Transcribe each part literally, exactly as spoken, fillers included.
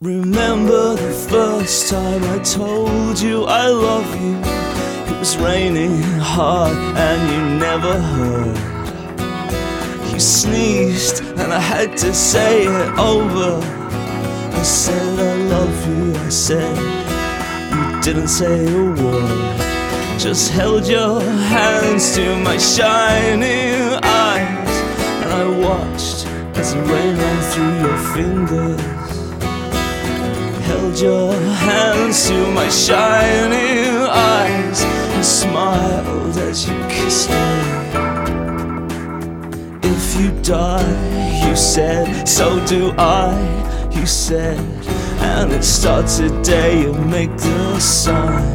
Remember the first time I told you I love you? It was raining hard and you never heard. You sneezed and I had to say it over. I said I love you, I said. You didn't say a word. Just held your hands to my shining eyes, and I watched as the rain ran through your fingers. Held your hands to my shining eyes and smiled as you kissed me. If you die, you said, so do I, you said. And it starts a day you make the sign.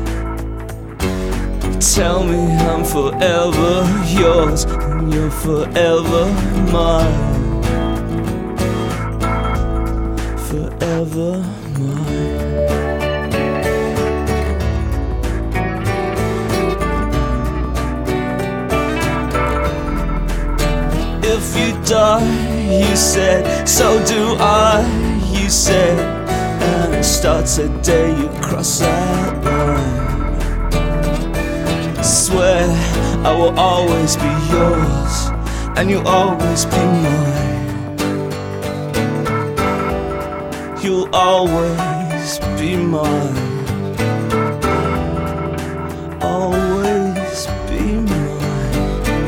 Tell me I'm forever yours and you're forever mine. Forever mine. If you die, you said, so do I, you said. And it starts a day you cross that line. Swear I will always be yours and you'll always be mine. You'll always be mine. Always be mine.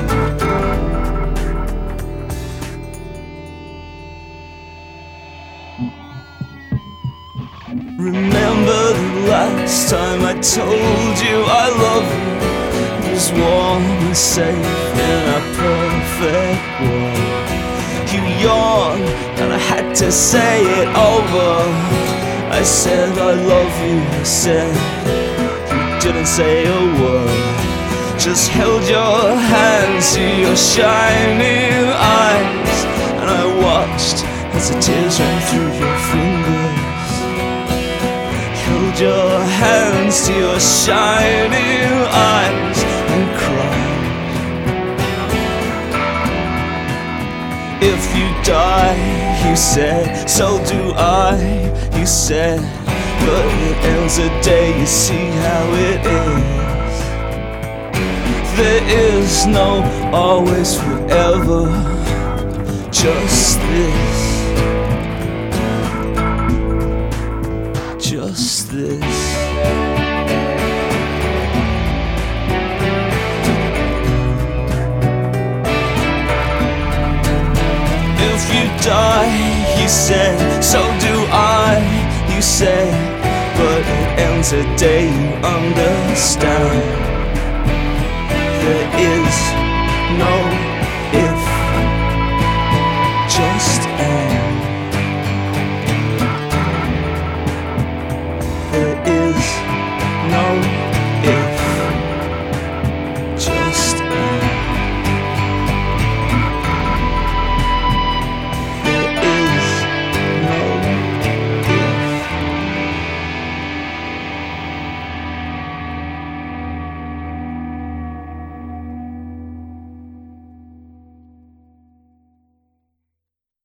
Remember the last time I told you I love you? It was warm and safe in a perfect world. You yawned and I had to say it over. I said I love you, I said. You didn't say a word. Just held your hands to your shining eyes, and I watched as the tears ran through your fingers. Held your hands to your shining eyes and cried. If you die, you said, so do I, you said. But it ends the day you see how it is. There is no always forever, just this. Just this. If you die, you said, so do I, you said. But it ends the day you understand. There is no